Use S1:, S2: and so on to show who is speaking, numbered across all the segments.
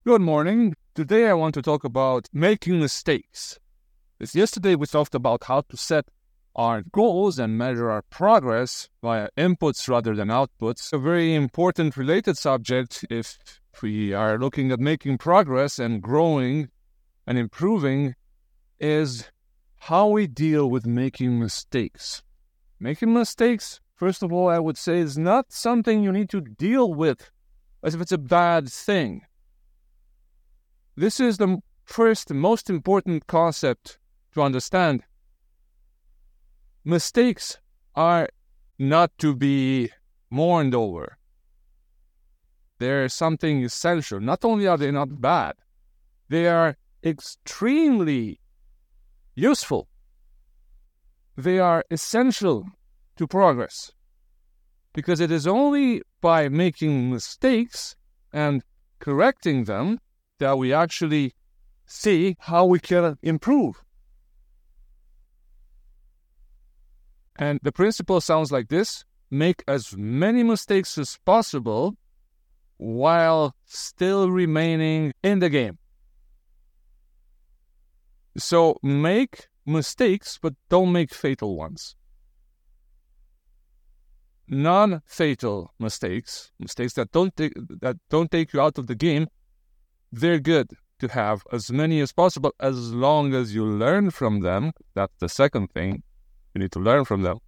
S1: Good morning. Today I want to talk about making mistakes. Yesterday we talked about how to set our goals and measure our progress via inputs rather than outputs. A very important related subject if we are looking at making progress and growing and improving is how we deal with making mistakes. Making mistakes, first of all, I would say is not something you need to deal with as if it's a bad thing. This is the first, most important concept to understand. Mistakes are not to be mourned over. They're something essential. Not only are they not bad, they are extremely useful. They are essential to progress. Because it is only by making mistakes and correcting them that we actually see how we can improve. And the principle sounds like this: make as many mistakes as possible while still remaining in the game. So make mistakes, but don't make fatal ones. Non-fatal mistakes that don't take you out of the game, they're good to have as many as possible as long as you learn from them. That's the second thing. You need to learn from them.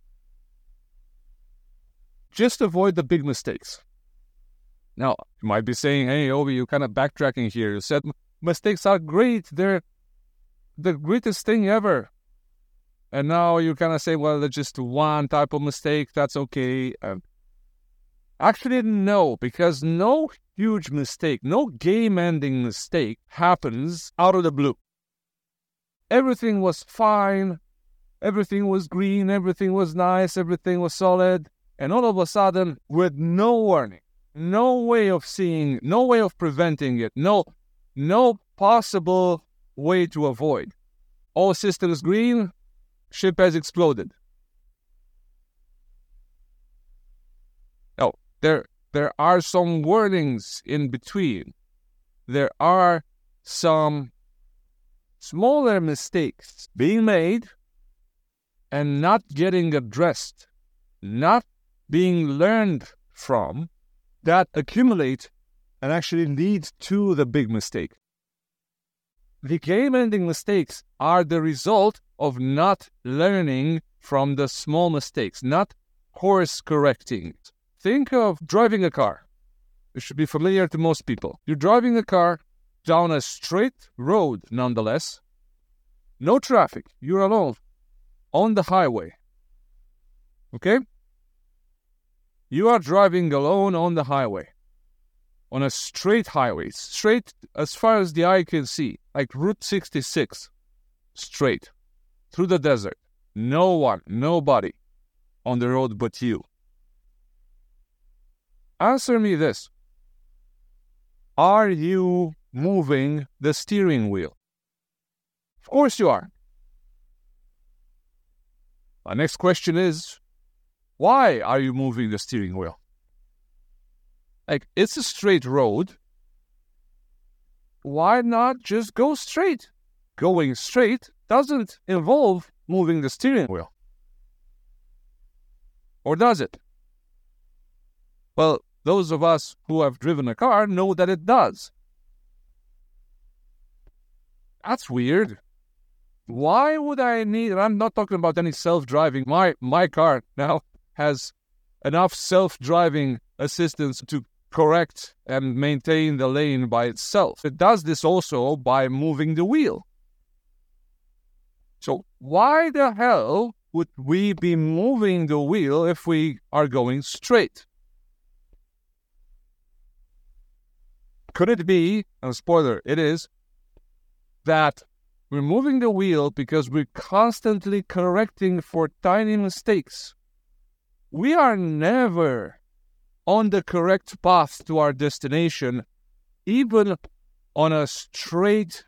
S1: Just avoid the big mistakes. Now, you might be saying, hey, Ovi, you're kind of backtracking here. You said mistakes are great. They're the greatest thing ever. And now you kind of say, well, there's just one type of mistake. That's okay. Actually, no, because no huge mistake, no game-ending mistake happens out of the blue. Everything was fine, everything was green, everything was nice, everything was solid, and all of a sudden, with no warning, no way of seeing, no way of preventing it, no possible way to avoid. All systems green, ship has exploded. No, there are some warnings in between. There are some smaller mistakes being made and not getting addressed, not being learned from, that accumulate and actually lead to the big mistake. The game-ending mistakes are the result of not learning from the small mistakes, not course correcting. Think of driving a car. It should be familiar to most people. You're driving a car down a straight road, nonetheless. No traffic. You're alone on the highway. Okay? You are driving alone on the highway. On a straight highway. Straight as far as the eye can see. Like Route 66. Straight. Through the desert. No one, nobody on the road but you. Answer me this. Are you moving the steering wheel? Of course you are. My next question is, why are you moving the steering wheel? Like, it's a straight road. Why not just go straight? Going straight doesn't involve moving the steering wheel. Or does it? Well, those of us who have driven a car know that it does. That's weird. Why would I need, and I'm not talking about any self-driving, my car now has enough self-driving assistance to correct and maintain the lane by itself. It does this also by moving the wheel. So why the hell would we be moving the wheel if we are going straight? Could it be, and spoiler, it is, that we're moving the wheel because we're constantly correcting for tiny mistakes? We are never on the correct path to our destination, even on a straight,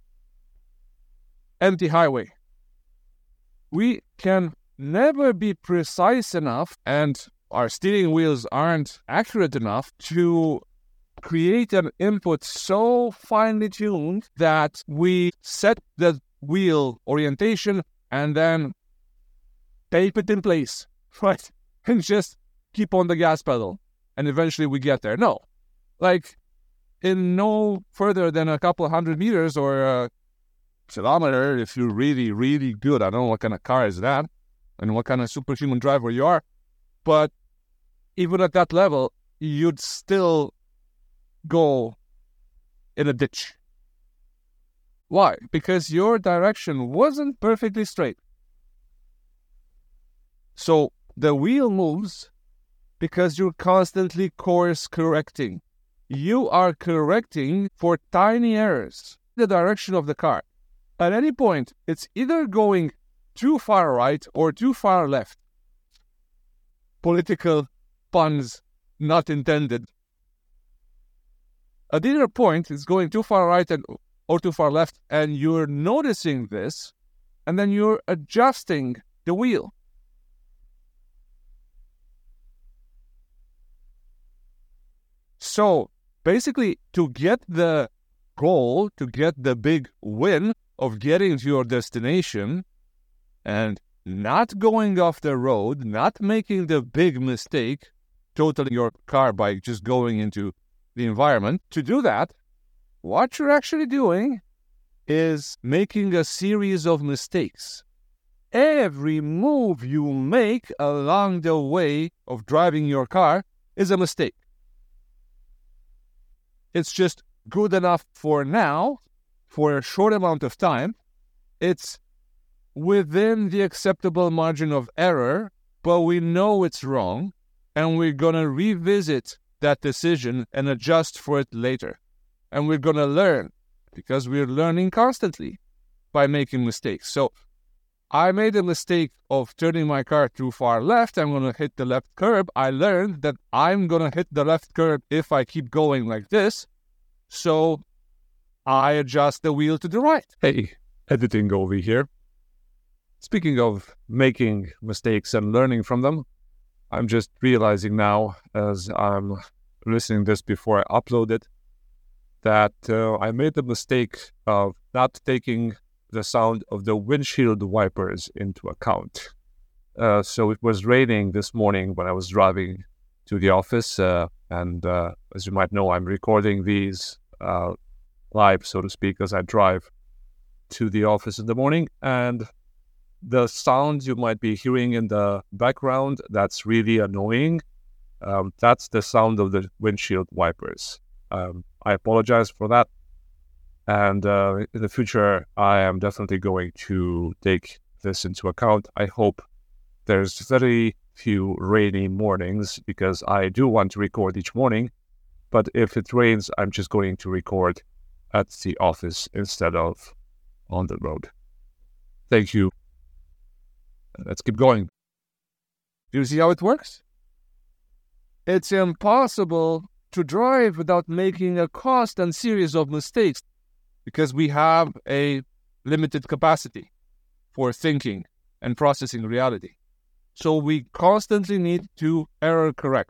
S1: empty highway. We can never be precise enough, and our steering wheels aren't accurate enough to create an input so finely tuned that we set the wheel orientation and then tape it in place, right? And just keep on the gas pedal. And eventually we get there. No. Like, in no further than a couple of 100 meters or a kilometer, if you're really, really good. I don't know what kind of car is that and what kind of superhuman driver you are. But even at that level, you'd still go in a ditch. Why? Because your direction wasn't perfectly straight. So the wheel moves because you're constantly course correcting. You are correcting for tiny errors the direction of the car. At any point, it's either going too far right or too far left. Political puns not intended. At either point, it's going too far right or too far left, and you're noticing this, and then you're adjusting the wheel. So, basically, to get the goal, to get the big win of getting to your destination and not going off the road, not making the big mistake, totaling your car by just going into the environment, to do that, what you're actually doing is making a series of mistakes. Every move you make along the way of driving your car is a mistake. It's just good enough for now, for a short amount of time. It's within the acceptable margin of error, but we know it's wrong, and we're going to revisit that decision and adjust for it later. And we're going to learn, because we're learning constantly by making mistakes. So I made a mistake of turning my car too far left. I'm going to hit the left curb. I learned that I'm going to hit the left curb if I keep going like this. So I adjust the wheel to the right. Hey, editing over here. Speaking of making mistakes and learning from them, I'm just realizing now, as I'm listening this before I upload it, that I made the mistake of not taking the sound of the windshield wipers into account. So it was raining this morning when I was driving to the office, and as you might know, I'm recording these live, so to speak, as I drive to the office in the morning, and the sound you might be hearing in the background that's really annoying, that's the sound of the windshield wipers. I apologize for that. And in the future, I am definitely going to take this into account. I hope there's very few rainy mornings, because I do want to record each morning. But if it rains, I'm just going to record at the office instead of on the road. Thank you. Let's keep going. Do you see how it works? It's impossible to drive without making a constant series of mistakes, because we have a limited capacity for thinking and processing reality. So we constantly need to error correct.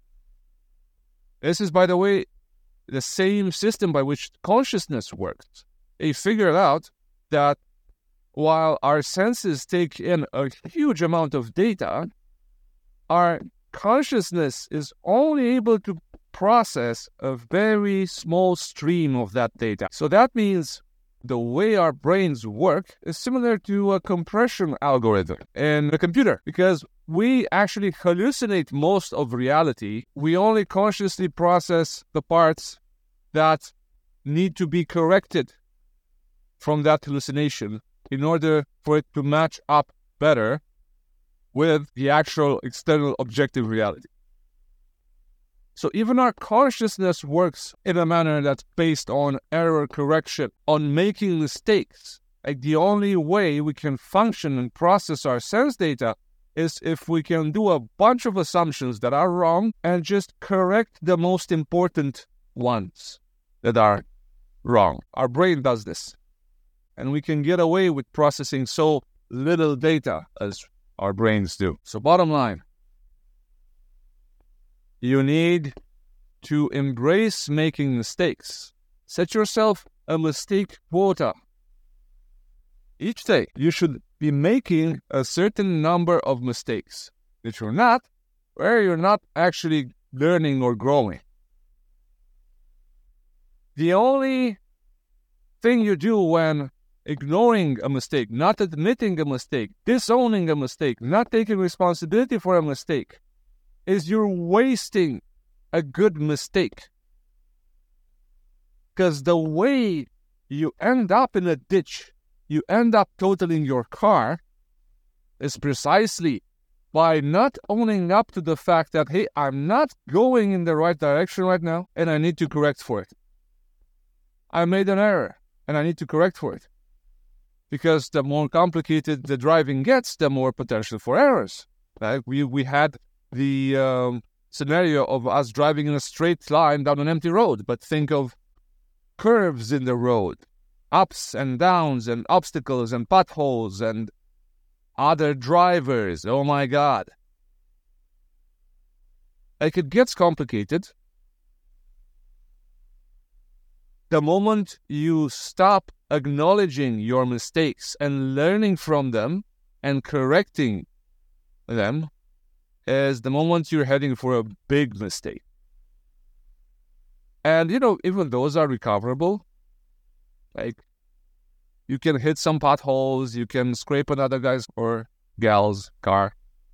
S1: This is, by the way, the same system by which consciousness works. They figured out that while our senses take in a huge amount of data, our consciousness is only able to process a very small stream of that data. So that means the way our brains work is similar to a compression algorithm in a computer, because we actually hallucinate most of reality. We only consciously process the parts that need to be corrected from that hallucination in order for it to match up better with the actual external objective reality. So even our consciousness works in a manner that's based on error correction, on making mistakes. Like, the only way we can function and process our sense data is if we can do a bunch of assumptions that are wrong and just correct the most important ones that are wrong. Our brain does this. And we can get away with processing so little data as our brains do. So bottom line, you need to embrace making mistakes. Set yourself a mistake quota. Each day, you should be making a certain number of mistakes. If you're not, where you're not actually learning or growing. The only thing you do when ignoring a mistake, not admitting a mistake, disowning a mistake, not taking responsibility for a mistake, is you're wasting a good mistake. Because the way you end up in a ditch, you end up totaling your car, is precisely by not owning up to the fact that, hey, I'm not going in the right direction right now, and I need to correct for it. I made an error, and I need to correct for it. Because the more complicated the driving gets, the more potential for errors. Right? We had the scenario of us driving in a straight line down an empty road, but think of curves in the road, ups and downs and obstacles and potholes and other drivers. Oh my God. Like, it gets complicated. The moment you stop acknowledging your mistakes and learning from them and correcting them is the moment you're heading for a big mistake. And, even those are recoverable. Like, you can hit some potholes, you can scrape another guy's or gal's car.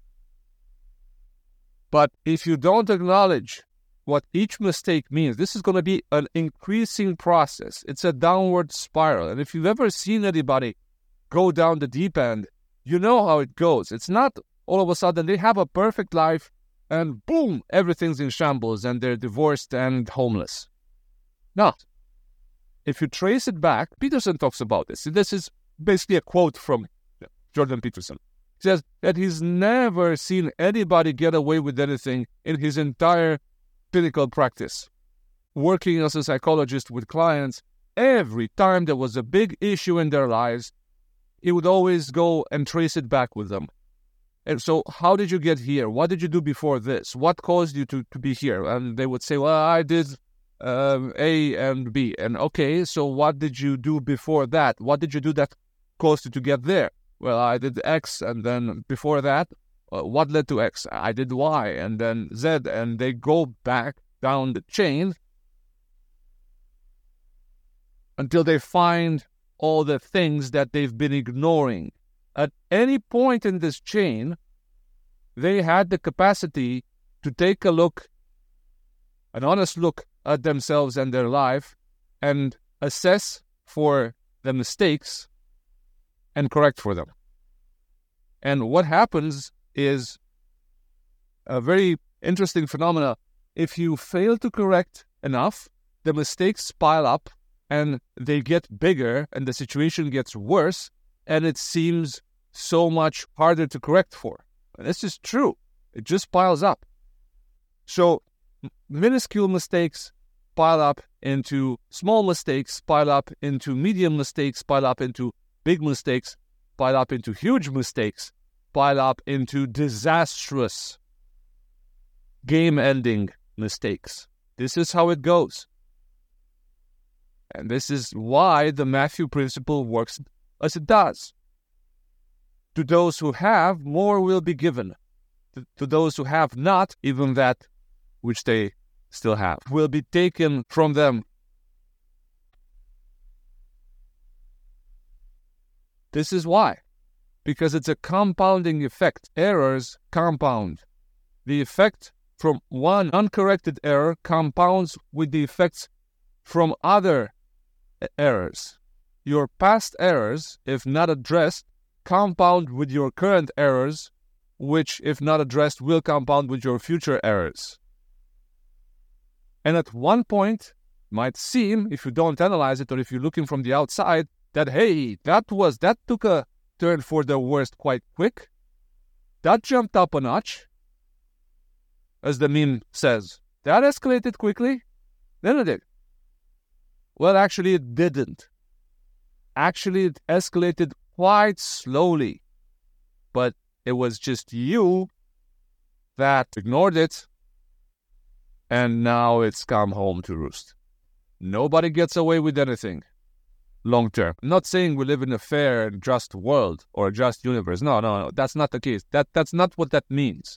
S1: But if you don't acknowledge what each mistake means, this is going to be an increasing process. It's a downward spiral. And if you've ever seen anybody go down the deep end, you know how it goes. It's not all of a sudden they have a perfect life and boom, everything's in shambles and they're divorced and homeless. No. If you trace it back, Peterson talks about this. This is basically a quote from Jordan Peterson. He says that he's never seen anybody get away with anything in his entire clinical practice. Working as a psychologist with clients, every time there was a big issue in their lives, he would always go and trace it back with them. And so, how did you get here? What did you do before this? What caused you to be here? And they would say, well, I did A and B. And okay, so what did you do before that? What did you do that caused you to get there? Well, I did X, and then before that, what led to X? I did Y, and then Z, and they go back down the chain until they find all the things that they've been ignoring. At any point in this chain, they had the capacity to take a look, an honest look at themselves and their life, and assess for the mistakes and correct for them. And what happens is a very interesting phenomena. If you fail to correct enough, the mistakes pile up and they get bigger and the situation gets worse and it seems so much harder to correct for. And this is true. It just piles up. So minuscule mistakes pile up into small mistakes, pile up into medium mistakes, pile up into big mistakes, pile up into huge mistakes, pile up into disastrous, game-ending mistakes. This is how it goes. And this is why the Matthew Principle works as it does. To those who have, more will be given. To those who have not, even that which they still have will be taken from them. This is why. Because it's a compounding effect. Errors compound. The effect from one uncorrected error compounds with the effects from other errors. Your past errors, if not addressed, compound with your current errors, which, if not addressed, will compound with your future errors. And at one point, it might seem, if you don't analyze it or if you're looking from the outside, that, hey, that took a turn for the worst quite quick. That jumped up a notch, as the meme says. That escalated quickly. Then it did. Well, actually, it didn't. Actually, it escalated quite slowly. But it was just you that ignored it and now it's come home to roost. Nobody gets away with anything long term. I'm not saying we live in a fair and just world or a just universe. No. That's not the case. That's not what that means.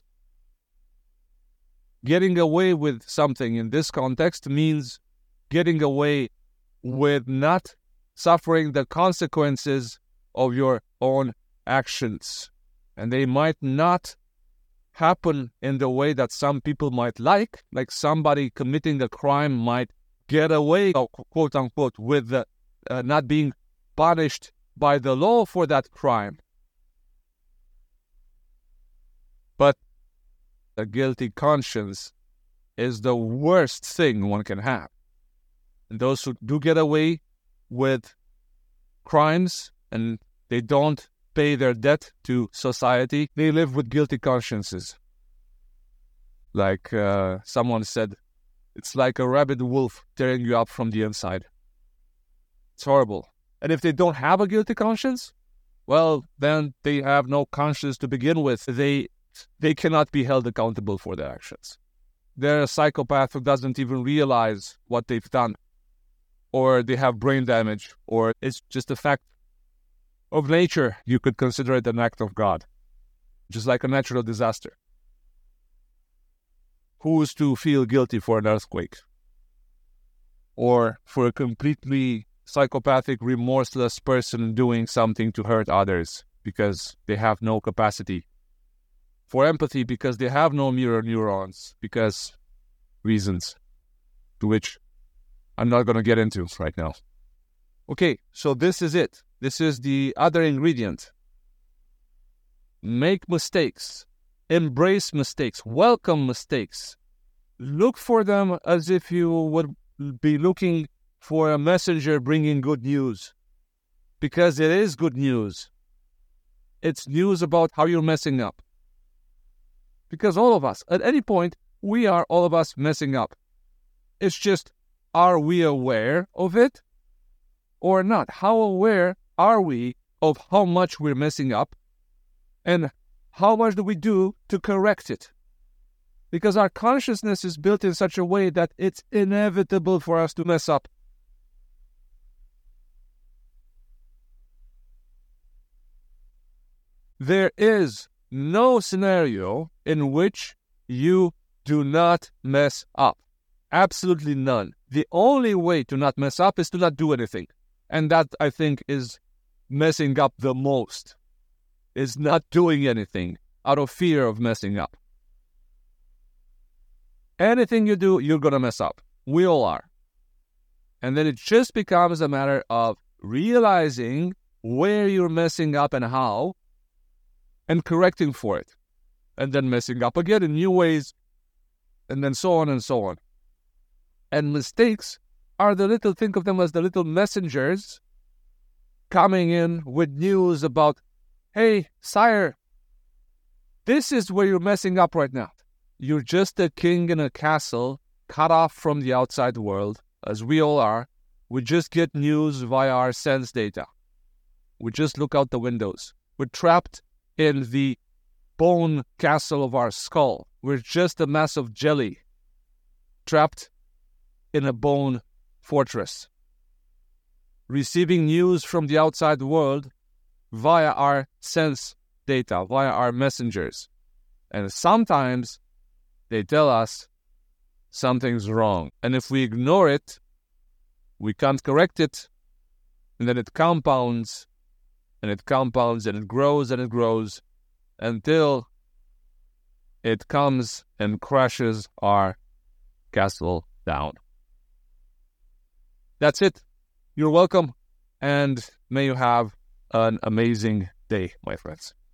S1: Getting away with something in this context means getting away with not suffering the consequences of your own actions. And they might not happen in the way that some people might like somebody committing a crime might get away, quote unquote, with not being punished by the law for that crime. But a guilty conscience is the worst thing one can have. And those who do get away with crimes and they don't pay their debt to society, they live with guilty consciences. Like someone said, it's like a rabid wolf tearing you up from the inside. It's horrible. And if they don't have a guilty conscience, well, then they have no conscience to begin with. They cannot be held accountable for their actions. They're a psychopath who doesn't even realize what they've done. Or they have brain damage, or it's just a fact of nature. You could consider it an act of God, just like a natural disaster. Who's to feel guilty for an earthquake? Or for a completely psychopathic, remorseless person doing something to hurt others because they have no capacity for empathy, because they have no mirror neurons, because reasons to which I'm not going to get into right now. Okay, so this is it. This is the other ingredient. Make mistakes. Embrace mistakes. Welcome mistakes. Look for them as if you would be looking for a messenger bringing good news. Because it is good news. It's news about how you're messing up. Because all of us, at any point, we are all of us messing up. It's just, are we aware of it or not? How aware are we of how much we're messing up? And how much do we do to correct it? Because our consciousness is built in such a way that it's inevitable for us to mess up. There is no scenario in which you do not mess up. Absolutely none. The only way to not mess up is to not do anything. And that, I think, is messing up the most. Is not doing anything out of fear of messing up. Anything you do, you're going to mess up. We all are. And then it just becomes a matter of realizing where you're messing up and how, and correcting for it. And then messing up again in new ways, and then so on and so on. And mistakes are think of them as the little messengers coming in with news about, hey, sire, this is where you're messing up right now. You're just a king in a castle, cut off from the outside world, as we all are. We just get news via our sense data. We just look out the windows. We're trapped in the bone castle of our skull. We're just a mass of jelly, trapped in a bone fortress, receiving news from the outside world via our sense data, via our messengers. And sometimes they tell us something's wrong. And if we ignore it, we can't correct it, and then it compounds, and it compounds, and it grows, and it grows, until it comes and crashes our castle down. That's it. You're welcome, and may you have an amazing day, my friends.